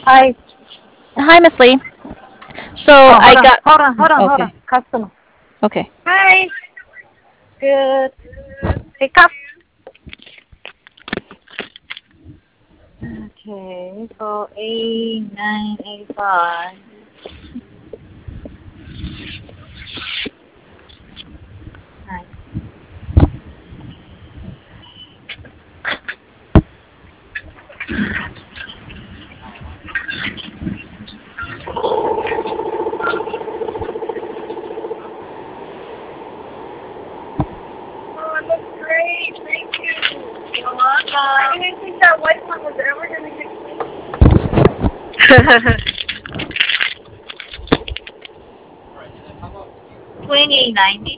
Hi. Hi, Miss Lee. So Oh, I got. hold on. Okay. Customer. Okay. Hi. Good. Pick up. Okay. So A985. Nice. Oh, it looks great. Thank you. You're welcome. I didn't think that white one was ever going to get clean. 2890.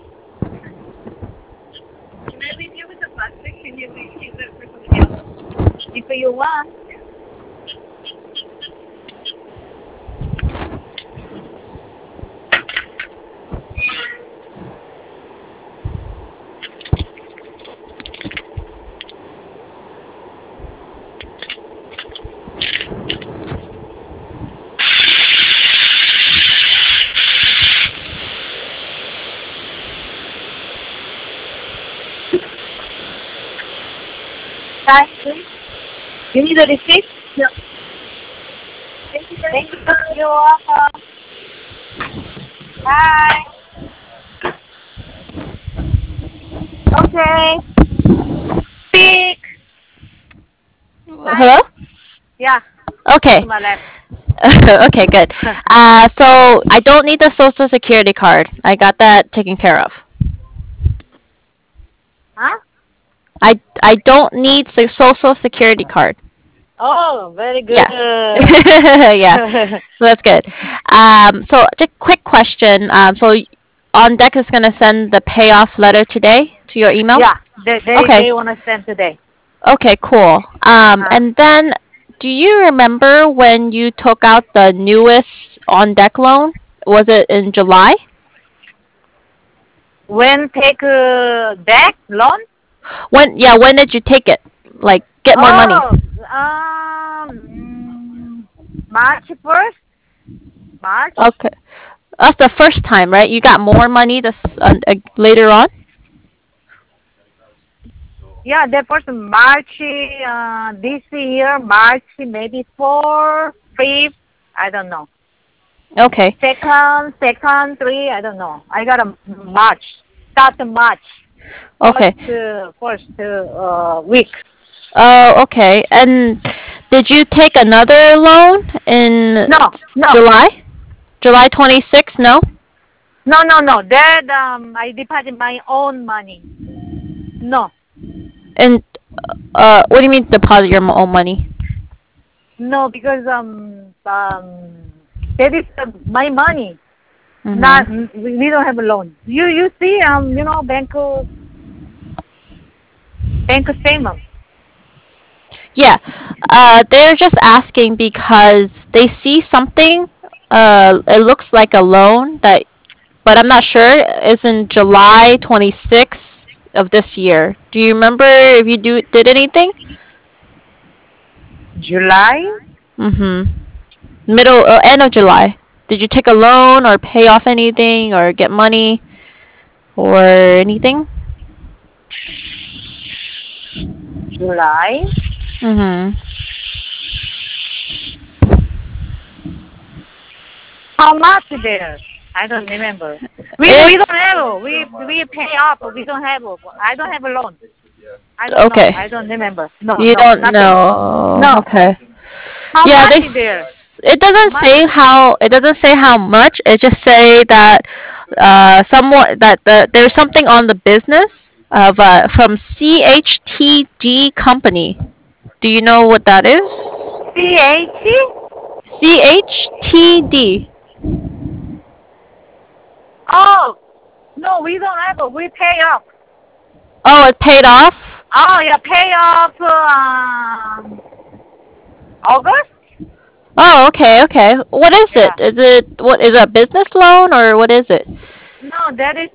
Can I leave you with the plastic? Can you leave it for somebody else? If you want. Hi, please. You need a receipt? No. Thank you very much. You're welcome. Bye. Okay. Speak. Hi. Hello. Yeah. Okay. Customer left. Okay. Good. So I don't need the social security card. I got that taken care of. Huh? I don't need the social security card. Oh, very good. Yeah. Yeah. So that's good. So just quick question. So on deck is gonna send the payoff letter today to your email. Yeah. They Okay. want to send today. Okay. Cool. Uh-huh. And then do you remember when you took out the newest on deck loan? Was it in July? When take back loan? When? Yeah. When did you take it? Like get more money? Oh, March 1st? March? Okay. That's the first time, right? You got more money this later on. Yeah, that first March, this year, March, maybe 4, 5, I don't know. Okay. Second, 3, I don't know. I got a March, start of March, Okay. first week. Oh, okay. And did you take another loan in No, no, July? July 26th? No? no. That I deposit my own money. No, And what do you mean deposit your own money? no, because that is my money. Not Mhm. we don't have a loan. You see bank statement. Yeah. They're just asking because they see something. It looks like a loan that, but I'm not sure. It's in July 26th of this year. Do you remember if you did anything? July? Mhm. Middle end of July. Did you take a loan or pay off anything or get money or anything? July? Mhm. How much there? I don't remember. We don't It's have. We pay off. We don't have. I don't have a loan. I don't know. okay. I don't remember. No, You no, don't nothing. know. No. Okay. How Yeah, much there? it How doesn't much? say how much. It just say that somewhat that there's something on the business of from CHTG company. Do you know what that is? CH? CHTD. Oh, no, we don't have. We pay off. Oh, it paid off. Oh, yeah, pay off August? Oh, okay, okay. What is Yeah. it? Is it a business loan or what is it? No, that is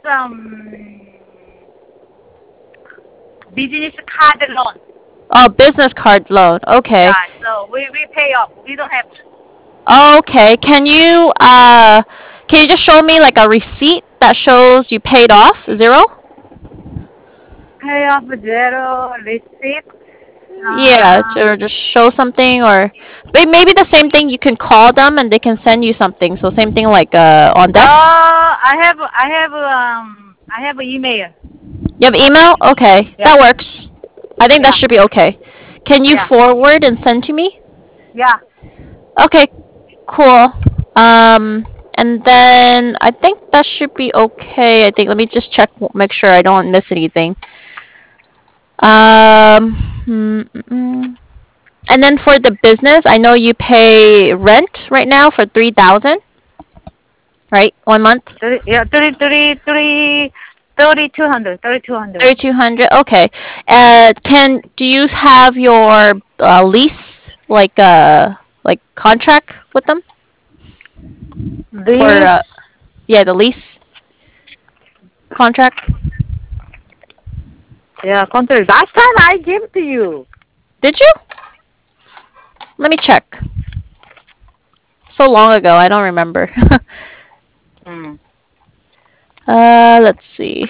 business card loan. Oh, business card loan. Okay. Yeah, so we pay off. We don't have. Okay. Can you just show me like a receipt that shows you paid off zero? Pay off zero receipt. Yeah, Uh, or just show something, or maybe the same thing. You can call them and they can send you something. So same thing like on desk. I have email. You have email? Okay, Yeah, that works. I think that yeah, should be okay. Can you yeah, forward and send to me? yeah. Okay, cool. And then I think that should be okay. I think let me just check, make sure I don't miss anything. Um, mm, mm, mm. And then for the business, I know you pay rent right now for 3,000, right? 1 month, Yeah, 3200, 3200. 3,200. Okay. Can do you have your lease like contract with them for This, yeah, the lease contract? yeah, contract. Last time I gave to you. Did you? Let me check. So long ago, I don't remember. Mm. Let's see.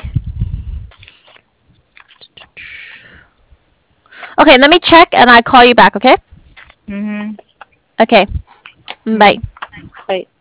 Okay, let me check and I call you back, okay? Mhm. Okay. Bye. Mhm. Bye.